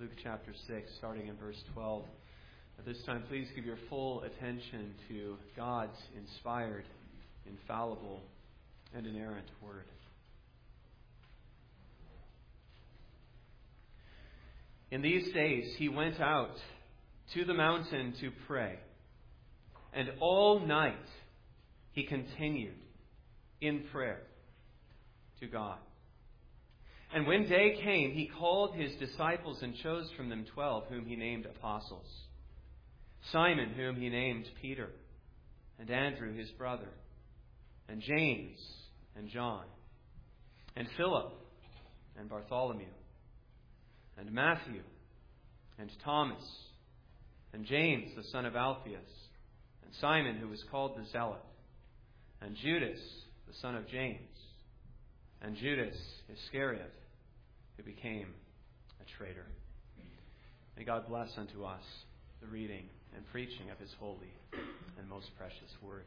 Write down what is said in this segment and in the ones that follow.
Luke chapter 6, starting in verse 12. At this time, please give your full attention to God's inspired, infallible, and inerrant Word. In these days he went out to the mountain to pray, and all night he continued in prayer to God. And when day came, he called his disciples and chose from them 12, whom he named apostles. Simon, whom he named Peter, and Andrew his brother, and James and John, and Philip and Bartholomew, and Matthew and Thomas, and James the son of Alphaeus, and Simon who was called the Zealot, and Judas the son of James, and Judas Iscariot, who became a traitor. May God bless unto us the reading and preaching of His holy and most precious Word.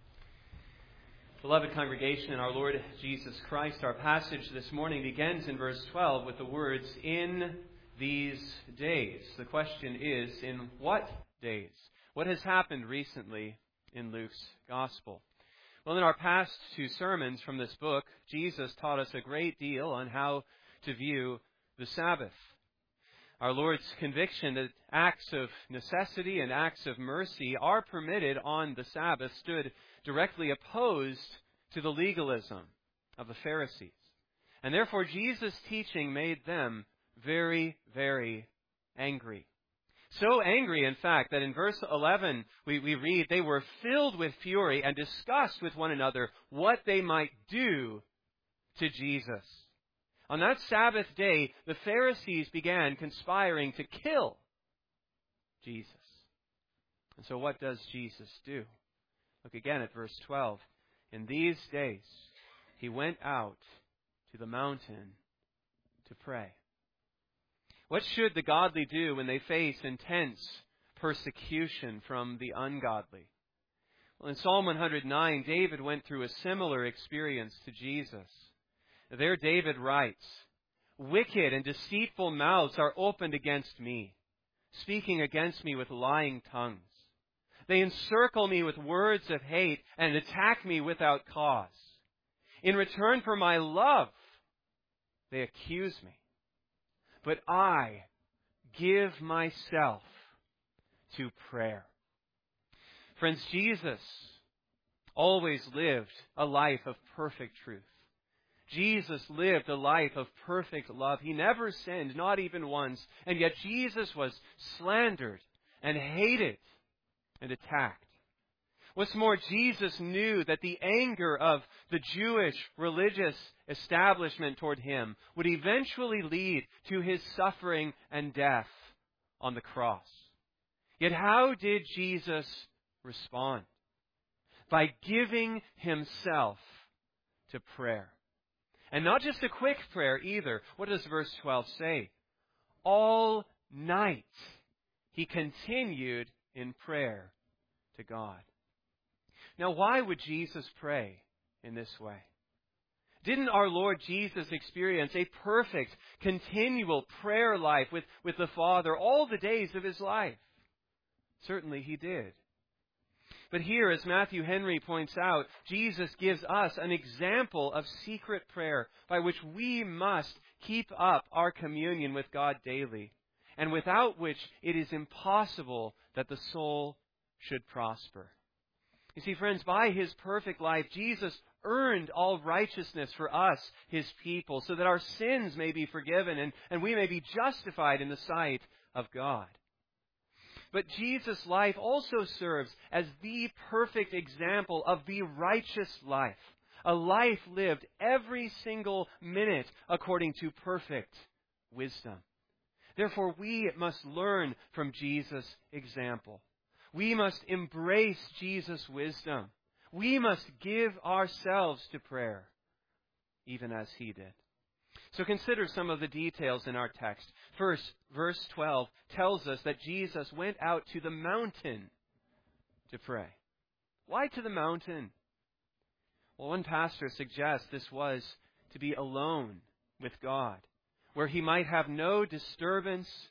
Beloved congregation in our Lord Jesus Christ, our passage this morning begins in verse 12 with the words, "In these days." The question is, in what days? What has happened recently in Luke's Gospel? Well, in our past two sermons from this book, Jesus taught us a great deal on how to view the Sabbath. Our Lord's conviction that acts of necessity and acts of mercy are permitted on the Sabbath stood directly opposed to the legalism of the Pharisees. And therefore, Jesus' teaching made them very, very angry. So angry, in fact, that in verse 11 we read, they were filled with fury and discussed with one another what they might do to Jesus. On that Sabbath day, the Pharisees began conspiring to kill Jesus. And so what does Jesus do? Look again at verse 12. In these days, he went out to the mountain to pray. What should the godly do when they face intense persecution from the ungodly? Well, in Psalm 109, David went through a similar experience to Jesus. There David writes, "Wicked and deceitful mouths are opened against me, speaking against me with lying tongues. They encircle me with words of hate and attack me without cause. In return for my love, they accuse me. But I give myself to prayer." Friends, Jesus always lived a life of perfect truth. Jesus lived a life of perfect love. He never sinned, not even once. And yet Jesus was slandered and hated and attacked. What's more, Jesus knew that the anger of the Jewish religious establishment toward him would eventually lead to his suffering and death on the cross. Yet how did Jesus respond? By giving himself to prayer. And not just a quick prayer either. What does verse 12 say? All night he continued in prayer to God. Now, why would Jesus pray in this way? Didn't our Lord Jesus experience a perfect, continual prayer life with the Father all the days of his life? Certainly he did. But here, as Matthew Henry points out, Jesus gives us an example of secret prayer by which we must keep up our communion with God daily, and without which it is impossible that the soul should prosper. You see, friends, by his perfect life, Jesus earned all righteousness for us, his people, so that our sins may be forgiven and we may be justified in the sight of God. But Jesus' life also serves as the perfect example of the righteous life, a life lived every single minute according to perfect wisdom. Therefore, we must learn from Jesus' example. We must embrace Jesus' wisdom. We must give ourselves to prayer, even as he did. So consider some of the details in our text. First, verse 12 tells us that Jesus went out to the mountain to pray. Why to the mountain? Well, one pastor suggests this was to be alone with God, where he might have no disturbance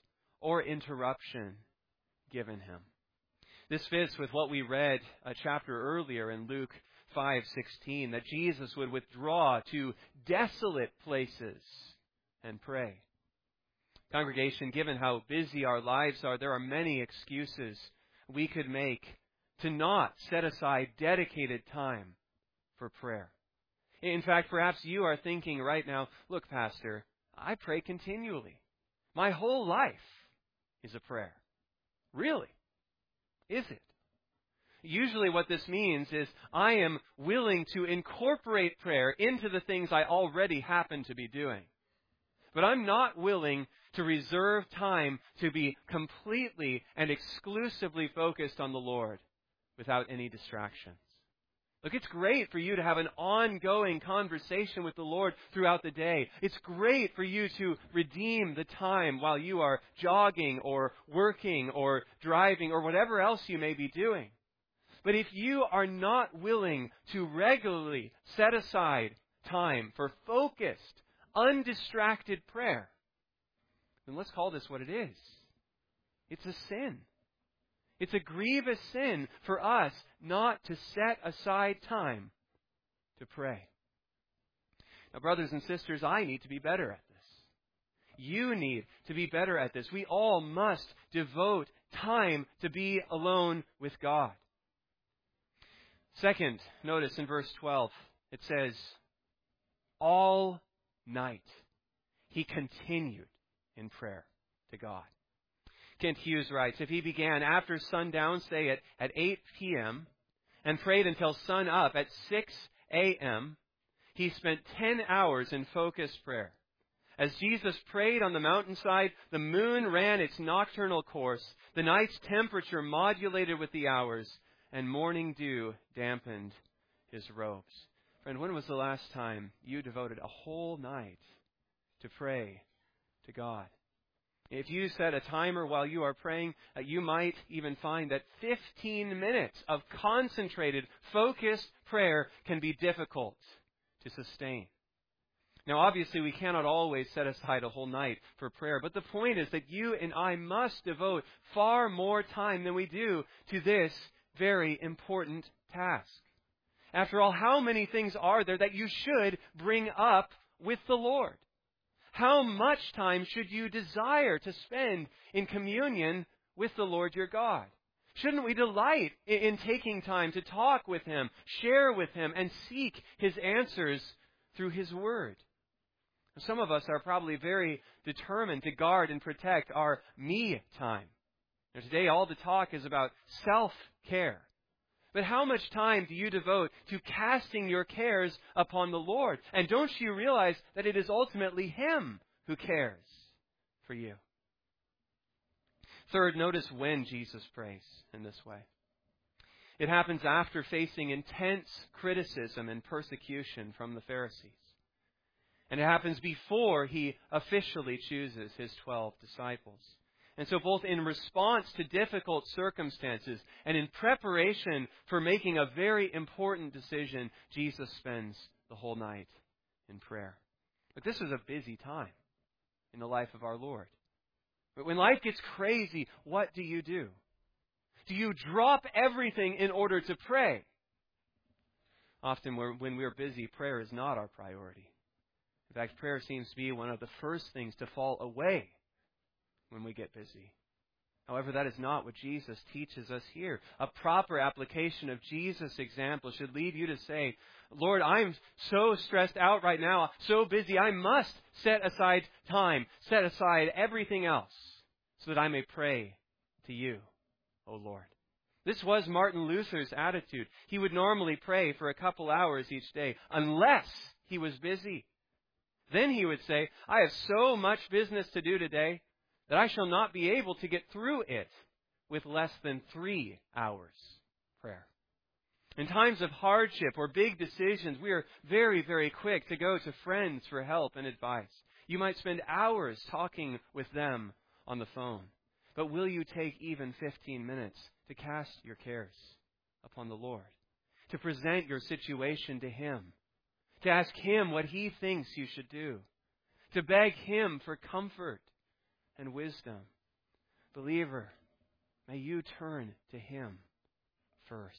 or interruption given him. This fits with what we read a chapter earlier in Luke 5:16, that Jesus would withdraw to desolate places and pray. Congregation, given how busy our lives are, there are many excuses we could make to not set aside dedicated time for prayer. In fact, perhaps you are thinking right now, look, Pastor, I pray continually. My whole life is a prayer. Really? Is it? Usually what this means is I am willing to incorporate prayer into the things I already happen to be doing. But I'm not willing to reserve time to be completely and exclusively focused on the Lord without any distractions. Look, it's great for you to have an ongoing conversation with the Lord throughout the day. It's great for you to redeem the time while you are jogging or working or driving or whatever else you may be doing. But if you are not willing to regularly set aside time for focused, undistracted prayer, then let's call this what it is. It's a sin. It's a grievous sin for us not to set aside time to pray. Now, brothers and sisters, I need to be better at this. You need to be better at this. We all must devote time to be alone with God. Second, notice in verse 12, it says, all night he continued in prayer to God. Kent Hughes writes, if he began after sundown, say at 8 p.m., and prayed until sun up at 6 a.m., he spent 10 hours in focused prayer. As Jesus prayed on the mountainside, the moon ran its nocturnal course, the night's temperature modulated with the hours, and morning dew dampened his robes. Friend, when was the last time you devoted a whole night to pray to God? If you set a timer while you are praying, you might even find that 15 minutes of concentrated, focused prayer can be difficult to sustain. Now, obviously, we cannot always set aside a whole night for prayer, but the point is that you and I must devote far more time than we do to this very important task. After all, how many things are there that you should bring up with the Lord? How much time should you desire to spend in communion with the Lord your God? Shouldn't we delight in taking time to talk with Him, share with Him, and seek His answers through His Word? Some of us are probably very determined to guard and protect our me time. Now, today, all the talk is about self-care. But how much time do you devote to casting your cares upon the Lord? And don't you realize that it is ultimately Him who cares for you? Third, notice when Jesus prays in this way. It happens after facing intense criticism and persecution from the Pharisees. And it happens before He officially chooses His 12 disciples. And so both in response to difficult circumstances and in preparation for making a very important decision, Jesus spends the whole night in prayer. But this was a busy time in the life of our Lord. But when life gets crazy, what do? Do you drop everything in order to pray? Often when we're busy, prayer is not our priority. In fact, prayer seems to be one of the first things to fall away when we get busy. However, that is not what Jesus teaches us here. A proper application of Jesus' example should lead you to say, Lord, I'm so stressed out right now, so busy, I must set aside time, set aside everything else so that I may pray to you, O Lord. This was Martin Luther's attitude. He would normally pray for a couple hours each day, unless he was busy. Then he would say, I have so much business to do today that I shall not be able to get through it with less than 3 hours prayer. In times of hardship or big decisions, we are very, very quick to go to friends for help and advice. You might spend hours talking with them on the phone. But will you take even 15 minutes to cast your cares upon the Lord? To present your situation to Him? To ask Him what He thinks you should do? To beg Him for comfort and wisdom? Believer, may you turn to Him first.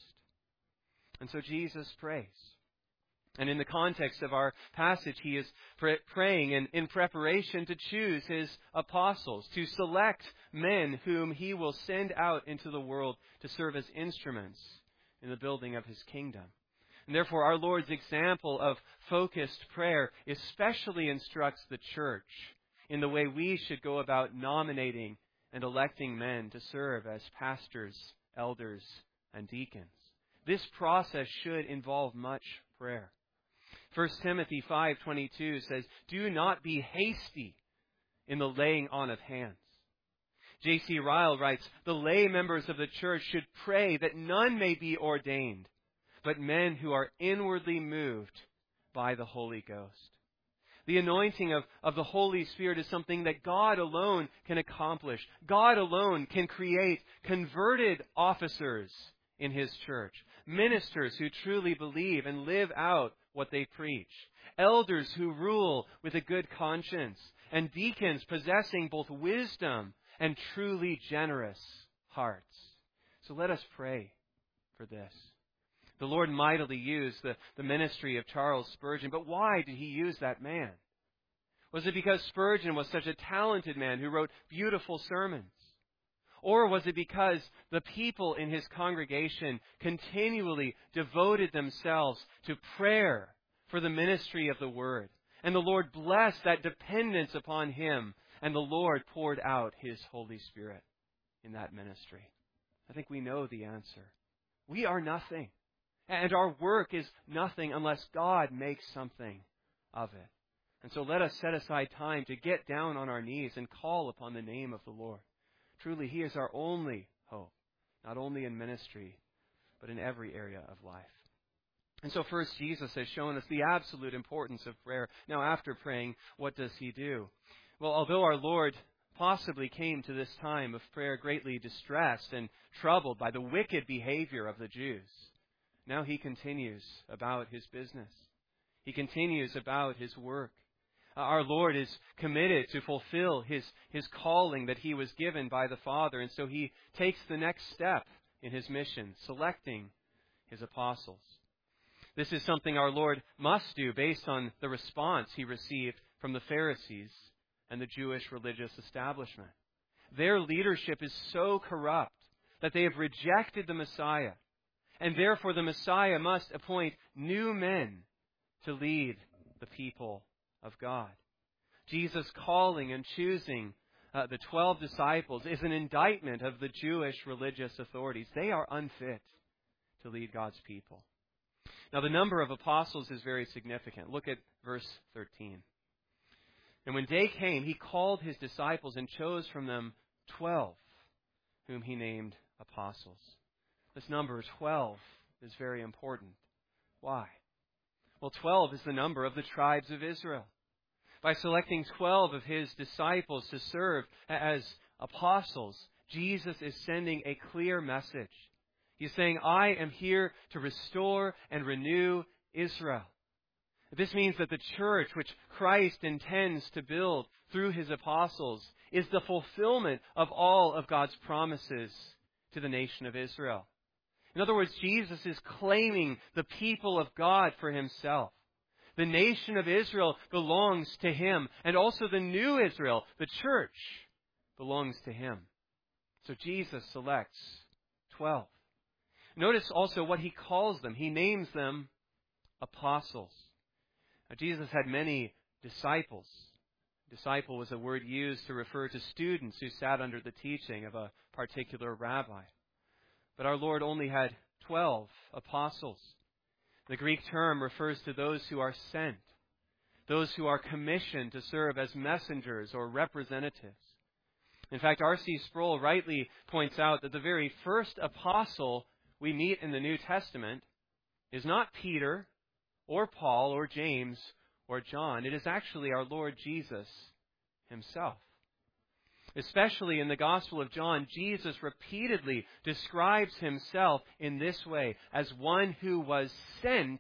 And so Jesus prays. And in the context of our passage, he is praying in preparation to choose his apostles, to select men whom he will send out into the world to serve as instruments in the building of his kingdom. And therefore, our Lord's example of focused prayer especially instructs the church in the way we should go about nominating and electing men to serve as pastors, elders, and deacons. This process should involve much prayer. 1 Timothy 5:22 says, "Do not be hasty in the laying on of hands." J.C. Ryle writes, "The lay members of the church should pray that none may be ordained, but men who are inwardly moved by the Holy Ghost." The anointing of the Holy Spirit is something that God alone can accomplish. God alone can create converted officers in His church, ministers who truly believe and live out what they preach, elders who rule with a good conscience, and deacons possessing both wisdom and truly generous hearts. So let us pray for this. The Lord mightily used the ministry of Charles Spurgeon, but why did He use that man? Was it because Spurgeon was such a talented man who wrote beautiful sermons? Or was it because the people in his congregation continually devoted themselves to prayer for the ministry of the Word? And the Lord blessed that dependence upon him, and the Lord poured out His Holy Spirit in that ministry. I think we know the answer. We are nothing, and our work is nothing unless God makes something of it. And so let us set aside time to get down on our knees and call upon the name of the Lord. Truly, He is our only hope, not only in ministry, but in every area of life. And so first, Jesus has shown us the absolute importance of prayer. Now, after praying, what does He do? Well, although our Lord possibly came to this time of prayer greatly distressed and troubled by the wicked behavior of the Jews, now He continues about His business. He continues about His work. Our Lord is committed to fulfill His calling that He was given by the Father, and so He takes the next step in His mission, selecting His apostles. This is something our Lord must do based on the response He received from the Pharisees and the Jewish religious establishment. Their leadership is so corrupt that they have rejected the Messiah, and therefore the Messiah must appoint new men to lead the people of God. Jesus' calling and choosing the 12 disciples is an indictment of the Jewish religious authorities. They are unfit to lead God's people. Now, the number of apostles is very significant. Look at verse 13. "And when day came, He called His disciples and chose from them 12, whom He named apostles." This number 12 is very important. Why? Well, 12 is the number of the tribes of Israel. By selecting 12 of His disciples to serve as apostles, Jesus is sending a clear message. He's saying, "I am here to restore and renew Israel." This means that the church, which Christ intends to build through His apostles, is the fulfillment of all of God's promises to the nation of Israel. In other words, Jesus is claiming the people of God for Himself. The nation of Israel belongs to Him, and also the new Israel, the church, belongs to Him. So Jesus selects 12. Notice also what He calls them. He names them apostles. Now, Jesus had many disciples. Disciple was a word used to refer to students who sat under the teaching of a particular rabbi. But our Lord only had 12 apostles. The Greek term refers to those who are sent, those who are commissioned to serve as messengers or representatives. In fact, R.C. Sproul rightly points out that the very first apostle we meet in the New Testament is not Peter or Paul or James or John. It is actually our Lord Jesus Himself. Especially in the Gospel of John, Jesus repeatedly describes Himself in this way, as one who was sent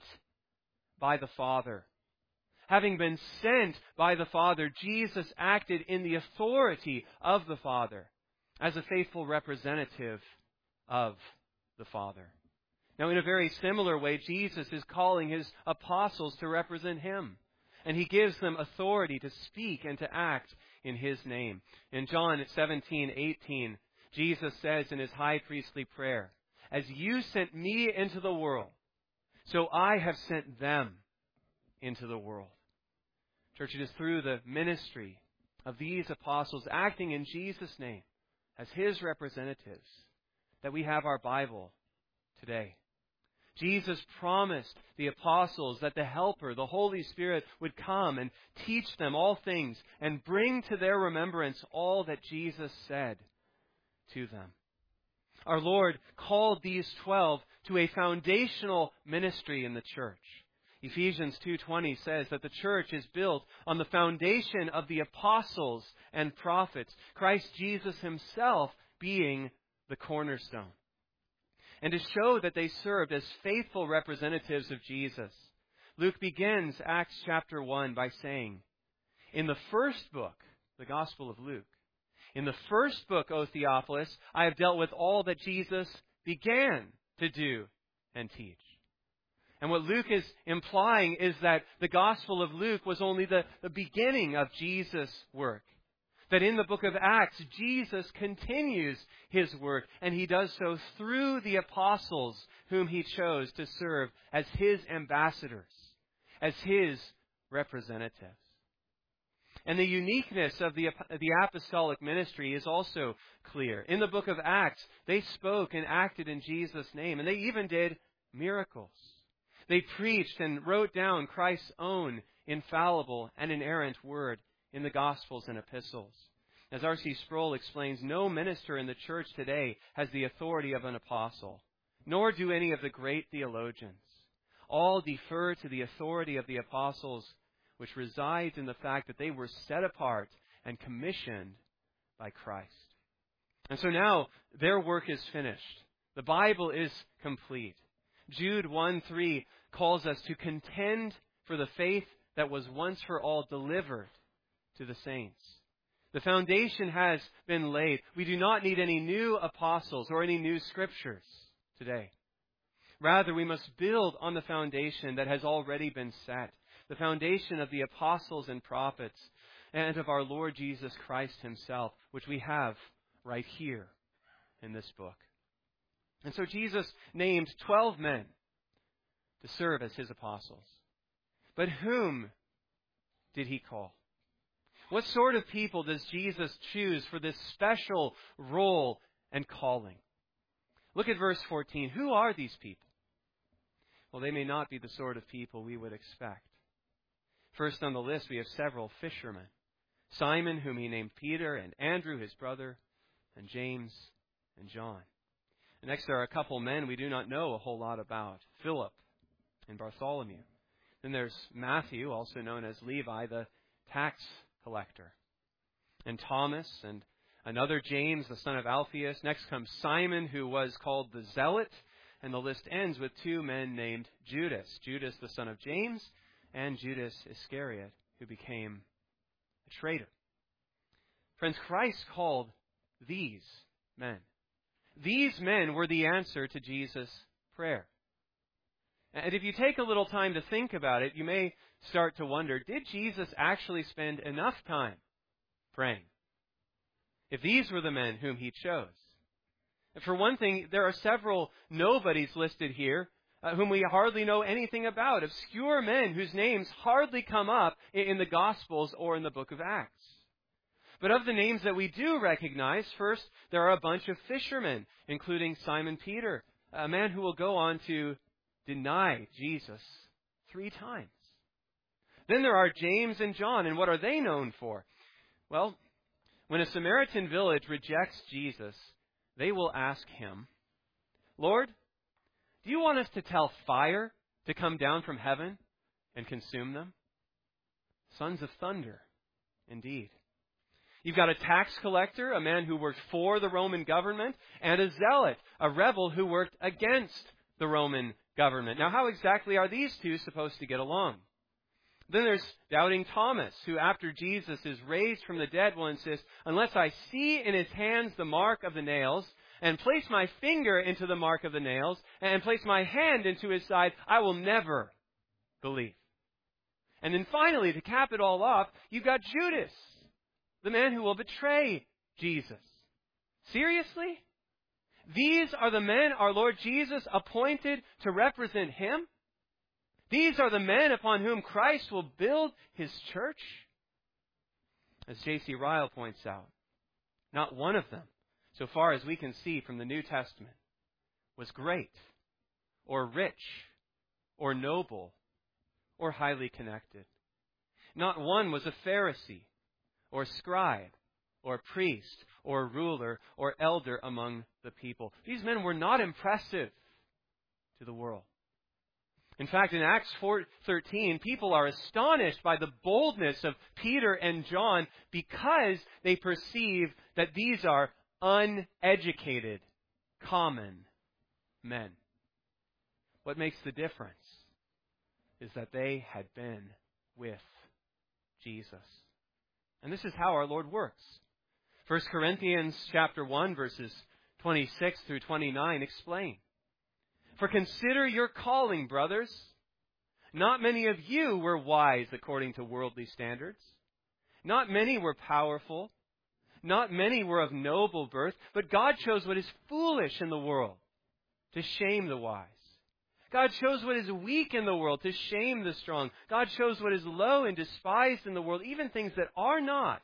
by the Father. Having been sent by the Father, Jesus acted in the authority of the Father. as a faithful representative of the Father. Now, in a very similar way, Jesus is calling his apostles to represent him. And he gives them authority to speak and to act in his name. In John 17:18, Jesus says in his high priestly prayer, "As you sent me into the world, so I have sent them into the world." Church, it is through the ministry of these apostles acting in Jesus' name as his representatives that we have our Bible today. Jesus promised the apostles that the Helper, the Holy Spirit, would come and teach them all things and bring to their remembrance all that Jesus said to them. Our Lord called these 12 to a foundational ministry in the church. Ephesians 2:20 says that the church is built on the foundation of the apostles and prophets, Christ Jesus himself being the cornerstone. And to show that they served as faithful representatives of Jesus, Luke begins Acts chapter 1 by saying, in the first book, the Gospel of Luke, in the first book, O Theophilus, I have dealt with all that Jesus began to do and teach. And what Luke is implying is that the Gospel of Luke was only the beginning of Jesus' work. That in the book of Acts, Jesus continues his work, and he does so through the apostles whom he chose to serve as his ambassadors, as his representatives. And the uniqueness of the apostolic ministry is also clear. In the book of Acts, they spoke and acted in Jesus' name, and they even did miracles. They preached and wrote down Christ's own infallible and inerrant word in the Gospels and epistles. As R.C. Sproul explains, no minister in the church today has the authority of an apostle, nor do any of the great theologians. All defer to the authority of the apostles, which resides in the fact that they were set apart and commissioned by Christ. And so now their work is finished. The Bible is complete. Jude 1:3 calls us to contend for the faith that was once for all delivered to the saints. The foundation has been laid. We do not need any new apostles or any new scriptures today. Rather, we must build on the foundation that has already been set, the foundation of the apostles and prophets and of our Lord Jesus Christ himself, which we have right here in this book. And so Jesus named 12 men to serve as his apostles. But whom did he call? What sort of people does Jesus choose for this special role and calling? Look at verse 14. Who are these people? Well, they may not be the sort of people we would expect. First on the list, we have several fishermen. Simon, whom he named Peter, and Andrew, his brother, and James and John. And next, there are a couple men we do not know a whole lot about. Philip and Bartholomew. Then there's Matthew, also known as Levi, the tax collector. And Thomas and another James, the son of Alphaeus. Next comes Simon, who was called the Zealot. And the list ends with two men named Judas. Judas, the son of James, and Judas Iscariot, who became a traitor. Friends, Christ called these men. These men were the answer to Jesus' prayer. And if you take a little time to think about it, you may start to wonder, did Jesus actually spend enough time praying? If these were the men whom he chose. For one thing, there are several nobodies listed here whom we hardly know anything about. Obscure men whose names hardly come up in the Gospels or in the book of Acts. But of the names that we do recognize, first, there are a bunch of fishermen, including Simon Peter, a man who will go on to deny Jesus 3 times. Then there are James and John, and what are they known for? Well, when a Samaritan village rejects Jesus, they will ask him, Lord, do you want us to tell fire to come down from heaven and consume them? Sons of thunder, indeed. You've got a tax collector, a man who worked for the Roman government, and a zealot, a rebel who worked against the Roman government. Now, how exactly are these two supposed to get along? Then there's doubting Thomas, who after Jesus is raised from the dead will insist, unless I see in his hands the mark of the nails, and place my finger into the mark of the nails, and place my hand into his side, I will never believe. And then finally, to cap it all off, you've got Judas, the man who will betray Jesus. Seriously? These are the men our Lord Jesus appointed to represent Him? These are the men upon whom Christ will build His church? As J.C. Ryle points out, not one of them, so far as we can see from the New Testament, was great, or rich, or noble, or highly connected. Not one was a Pharisee, or scribe, or priest, or ruler, or elder among the people. These men were not impressive to the world. In fact, in Acts 4:13, people are astonished by the boldness of Peter and John because they perceive that these are uneducated, common men. What makes the difference is that they had been with Jesus. And this is how our Lord works. 1 Corinthians chapter 1, verses 26 through 29 explain. For consider your calling, brothers. Not many of you were wise according to worldly standards. Not many were powerful. Not many were of noble birth. But God chose what is foolish in the world to shame the wise. God chose what is weak in the world to shame the strong. God chose what is low and despised in the world, even things that are not,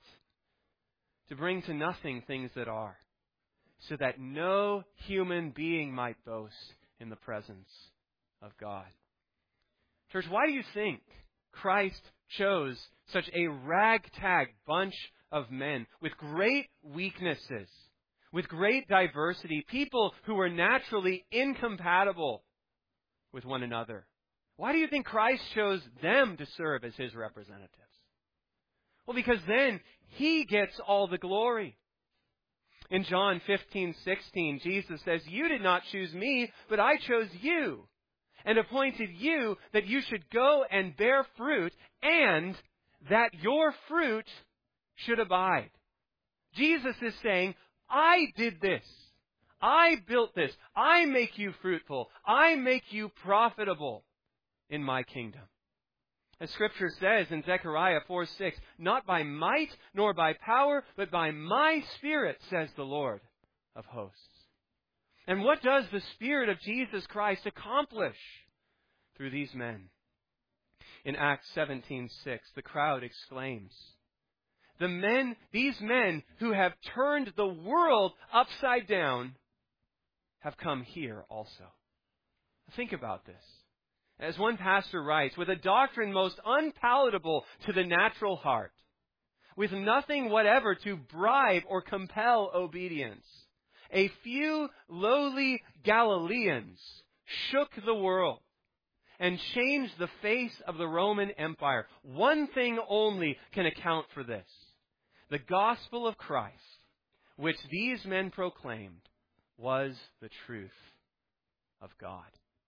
to bring to nothing things that are, so that no human being might boast in the presence of God. Church, why do you think Christ chose such a ragtag bunch of men with great weaknesses, with great diversity, people who were naturally incompatible with one another? Why do you think Christ chose them to serve as His representatives? Well, because then He gets all the glory. In John 15:16, Jesus says, you did not choose me, but I chose you and appointed you that you should go and bear fruit and that your fruit should abide. Jesus is saying, I did this. I built this. I make you fruitful. I make you profitable in my kingdom. As Scripture says in Zechariah 4:6, not by might nor by power, but by my Spirit, says the Lord of hosts. And what does the Spirit of Jesus Christ accomplish through these men? In Acts 17:6, the crowd exclaims, these men who have turned the world upside down have come here also. Think about this. As one pastor writes, with a doctrine most unpalatable to the natural heart, with nothing whatever to bribe or compel obedience, a few lowly Galileans shook the world and changed the face of the Roman Empire. One thing only can account for this: the gospel of Christ, which these men proclaimed, was the truth of God.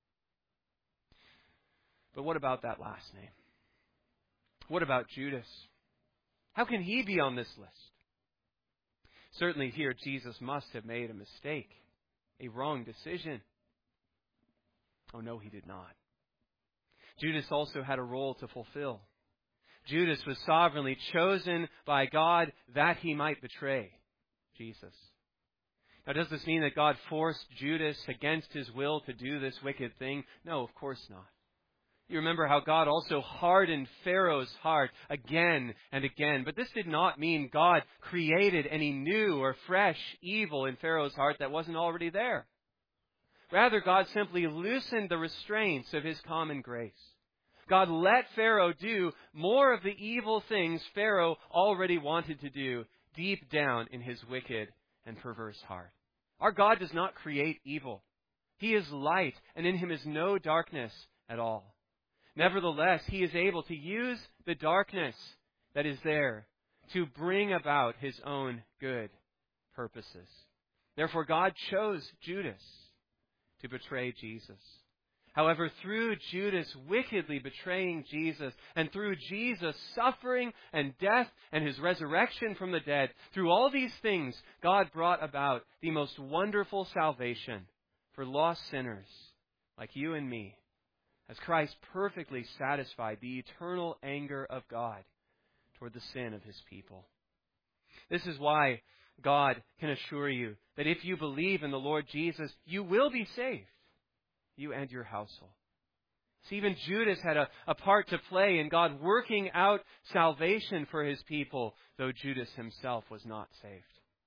But what about that last name? What about Judas? How can he be on this list? Certainly here Jesus must have made a mistake, a wrong decision. Oh no, he did not. Judas also had a role to fulfill. Judas was sovereignly chosen by God that he might betray Jesus. Now, does this mean that God forced Judas against his will to do this wicked thing? No, of course not. You remember how God also hardened Pharaoh's heart again and again. But this did not mean God created any new or fresh evil in Pharaoh's heart that wasn't already there. Rather, God simply loosened the restraints of His common grace. God let Pharaoh do more of the evil things Pharaoh already wanted to do deep down in his wicked and perverse heart. Our God does not create evil. He is light, and in Him is no darkness at all. Nevertheless, He is able to use the darkness that is there to bring about His own good purposes. Therefore, God chose Judas to betray Jesus. However, through Judas wickedly betraying Jesus, and through Jesus' suffering and death and his resurrection from the dead, through all these things, God brought about the most wonderful salvation for lost sinners like you and me, as Christ perfectly satisfied the eternal anger of God toward the sin of his people. This is why God can assure you that if you believe in the Lord Jesus, you will be saved, you and your household. See, even Judas had a part to play in God working out salvation for his people, though Judas himself was not saved.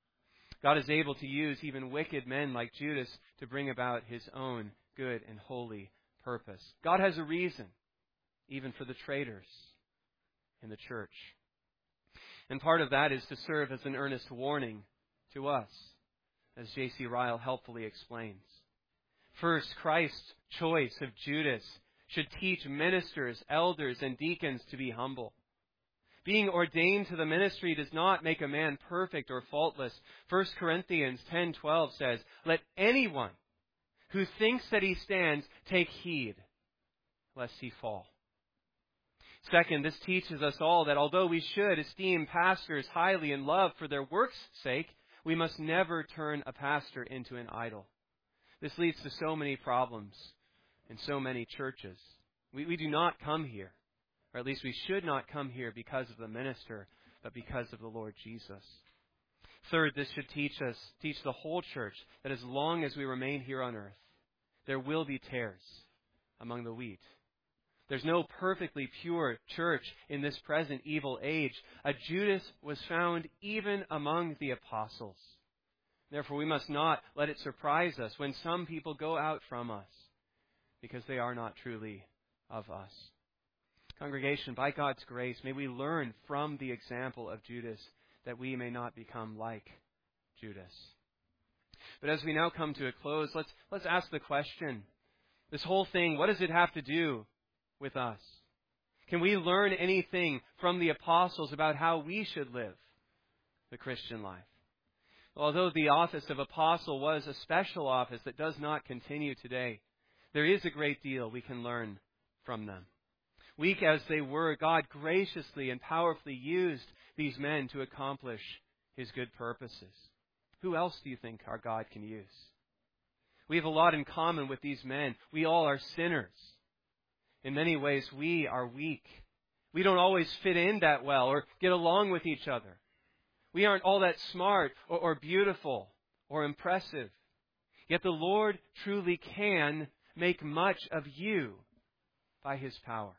God is able to use even wicked men like Judas to bring about his own good and holy purpose. God has a reason, even for the traitors in the church. And part of that is to serve as an earnest warning to us, as J.C. Ryle helpfully explains. First, Christ's choice of Judas should teach ministers, elders, and deacons to be humble. Being ordained to the ministry does not make a man perfect or faultless. 1 Corinthians 10:12 says, "Let anyone who thinks that he stands take heed, lest he fall." Second, this teaches us all that although we should esteem pastors highly in love for their work's sake, we must never turn a pastor into an idol. This leads to so many problems in so many churches. We do not come here, or at least we should not come here because of the minister, but because of the Lord Jesus. Third, this should teach the whole church, that as long as we remain here on earth, there will be tares among the wheat. There's no perfectly pure church in this present evil age. A Judas was found even among the apostles. Therefore, we must not let it surprise us when some people go out from us, because they are not truly of us. Congregation, by God's grace, may we learn from the example of Judas, that we may not become like Judas. But as we now come to a close, let's ask the question, this whole thing, what does it have to do with us? Can we learn anything from the apostles about how we should live the Christian life? Although the office of apostle was a special office that does not continue today, there is a great deal we can learn from them. Weak as they were, God graciously and powerfully used these men to accomplish his good purposes. Who else do you think our God can use? We have a lot in common with these men. We all are sinners. In many ways, we are weak. We don't always fit in that well or get along with each other. We aren't all that smart or beautiful or impressive. Yet the Lord truly can make much of you by his power.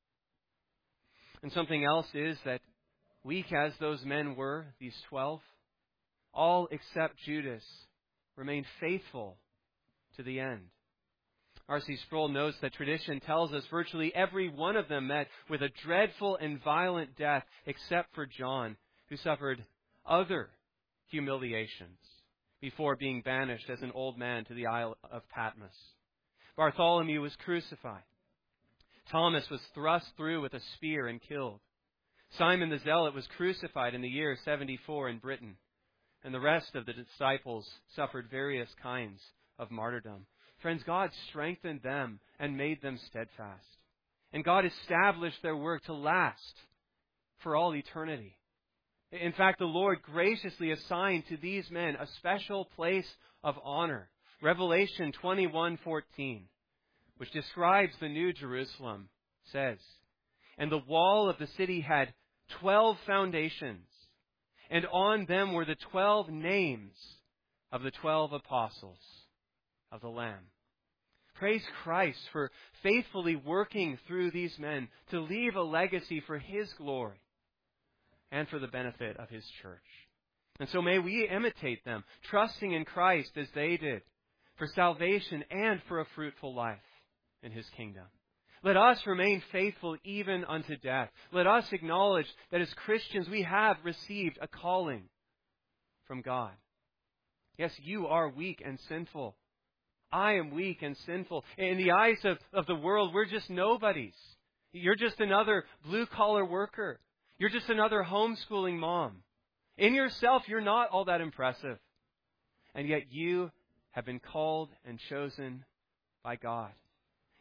And something else is that, weak as those men were, these 12, all except Judas remained faithful to the end. R.C. Sproul notes that tradition tells us virtually every one of them met with a dreadful and violent death, except for John, who suffered other humiliations before being banished as an old man to the Isle of Patmos. Bartholomew was crucified. Thomas was thrust through with a spear and killed. Simon the Zealot was crucified in the year 74 in Britain. And the rest of the disciples suffered various kinds of martyrdom. Friends, God strengthened them and made them steadfast. And God established their work to last for all eternity. In fact, the Lord graciously assigned to these men a special place of honor. Revelation 21:14, which describes the New Jerusalem, says, "And the wall of the city had 12 foundations, and on them were the 12 names of the 12 apostles of the Lamb." Praise Christ for faithfully working through these men to leave a legacy for his glory and for the benefit of his church. And so may we imitate them, trusting in Christ as they did, for salvation and for a fruitful life in his kingdom. Let us remain faithful even unto death. Let us acknowledge that as Christians we have received a calling from God. Yes, you are weak and sinful. I am weak and sinful. In the eyes of the world, we're just nobodies. You're just another blue-collar worker. You're just another homeschooling mom. In yourself, you're not all that impressive. And yet you have been called and chosen by God.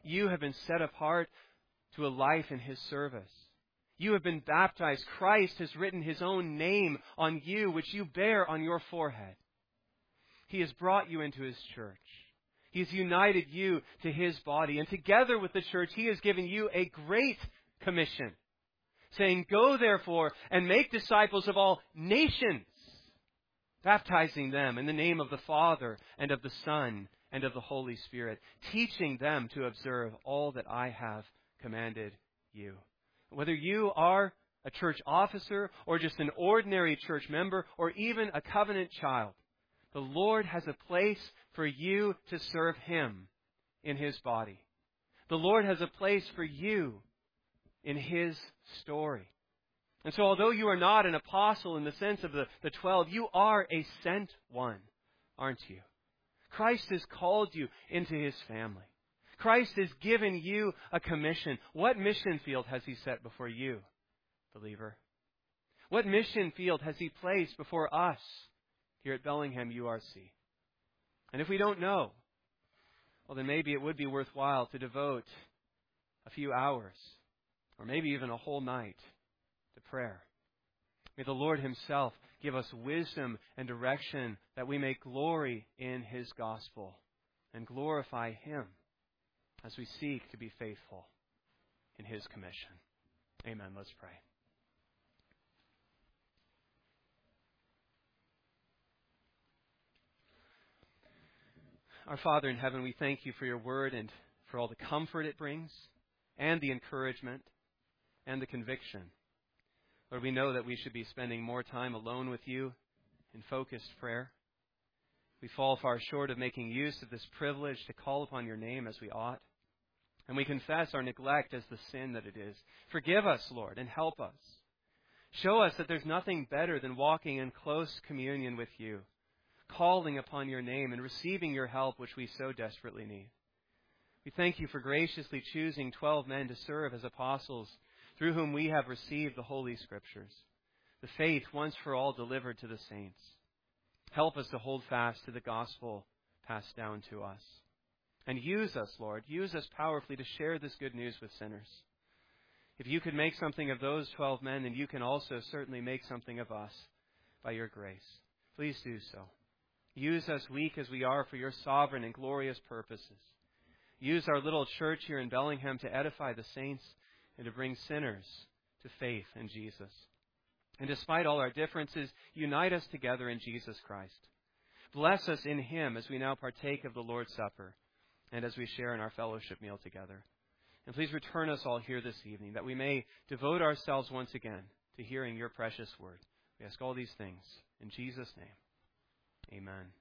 You have been set apart to a life in His service. You have been baptized. Christ has written His own name on you, which you bear on your forehead. He has brought you into His church. He has united you to His body. And together with the church, He has given you a great commission, saying, "Go therefore and make disciples of all nations, baptizing them in the name of the Father and of the Son and of the Holy Spirit, teaching them to observe all that I have commanded you." Whether you are a church officer or just an ordinary church member or even a covenant child, the Lord has a place for you to serve Him in His body. The Lord has a place for you in His story. And so although you are not an apostle in the sense of the 12, you are a sent one, aren't you? Christ has called you into His family. Christ has given you a commission. What mission field has He set before you, believer? What mission field has He placed before us here at Bellingham URC? And if we don't know, well, then maybe it would be worthwhile to devote a few hours, or maybe even a whole night, to prayer. May the Lord Himself give us wisdom and direction that we may glory in His gospel and glorify Him as we seek to be faithful in His commission. Amen. Let's pray. Our Father in heaven, we thank You for Your word and for all the comfort it brings and the encouragement and the conviction. Lord, we know that we should be spending more time alone with You in focused prayer. We fall far short of making use of this privilege to call upon Your name as we ought. And we confess our neglect as the sin that it is. Forgive us, Lord, and help us. Show us that there's nothing better than walking in close communion with You, calling upon Your name and receiving Your help, which we so desperately need. We thank You for graciously choosing 12 men to serve as apostles, through whom we have received the Holy Scriptures, the faith once for all delivered to the saints. Help us to hold fast to the gospel passed down to us. And use us, Lord. Use us powerfully to share this good news with sinners. If You could make something of those 12 men, then You can also certainly make something of us by Your grace. Please do so. Use us, weak as we are, for Your sovereign and glorious purposes. Use our little church here in Bellingham to edify the saints and to bring sinners to faith in Jesus. And despite all our differences, unite us together in Jesus Christ. Bless us in Him as we now partake of the Lord's Supper and as we share in our fellowship meal together. And please return us all here this evening, that we may devote ourselves once again to hearing Your precious word. We ask all these things in Jesus' name. Amen.